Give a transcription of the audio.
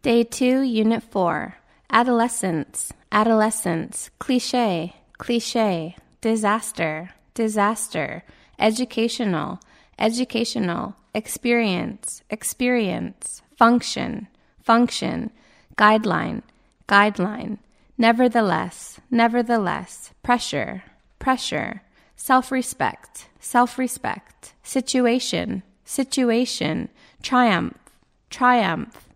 Day 2, Unit 4. Adolescence, adolescence, cliché, cliché, disaster, disaster, educational, educational, experience, experience, function, function, guideline, guideline, nevertheless, nevertheless, pressure, pressure, self-respect, self-respect, situation, situation, triumph, triumph,